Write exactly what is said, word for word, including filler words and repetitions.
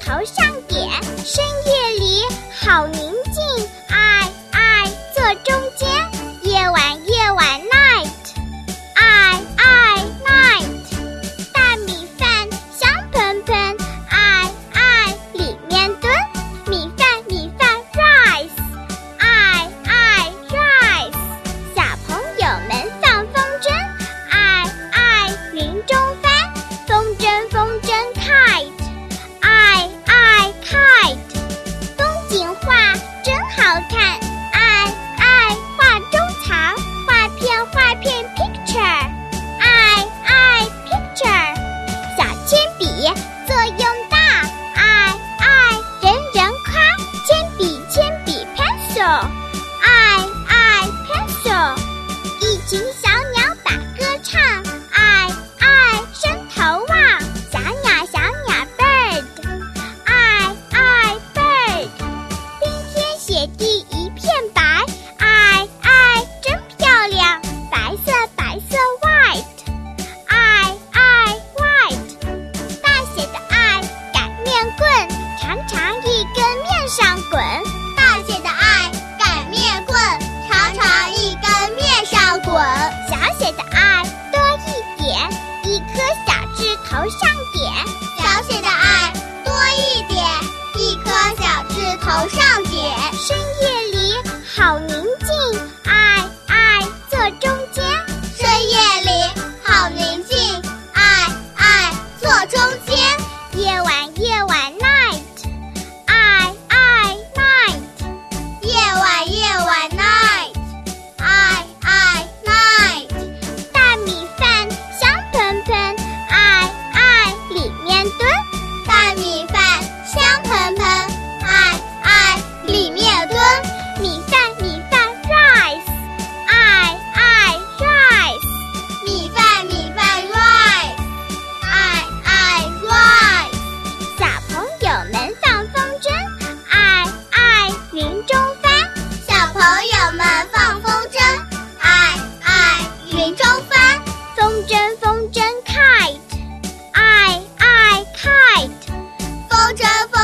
头上点。深夜里好宁静，爱爱坐中间。夜晚夜晚 night， 爱爱 night。 大米饭香喷喷，爱爱里面蹲。米饭米饭 rice， 爱爱 rice。 小朋友们放风筝，爱爱云中翻。风筝风筝 kite， 爱爱 kite。 风景画真好看，爱爱画中藏。画片画片 picture， 爱爱 picture。 小铅笔作用大，爱爱人人夸。铅笔铅笔 pencil， 爱爱 pencil。 一群小鸟把歌唱，爱爱伸头望。小鸟小鸟 bird， 爱爱 bird。 冰天雪地一片白，爱爱真漂亮。白色白色 white， 爱爱 white。 大写的爱擀面棍，长长一根面上滚。大写的爱擀面棍，长长一根面上滚。小写的爱多一点，一颗小痣头上点。小写的爱多一点，一颗小痣头上点。深夜里好宁静，爱爱坐中间。深夜里好宁静，爱爱坐中间。夜晚夜晚 night， 爱爱 night。 夜晚夜晚 night， 爱爱 night。 大米饭香喷喷，爱爱里面蹲。大米饭香喷喷，爱爱里面蹲。米饭米饭 rice， 爱爱 rice。 米饭米饭 rice， 爱爱 rice。 小朋友们放风筝，爱爱云中翻。小朋友们放风筝，爱爱云中翻。风筝风筝 kite， 爱爱 kite。 风筝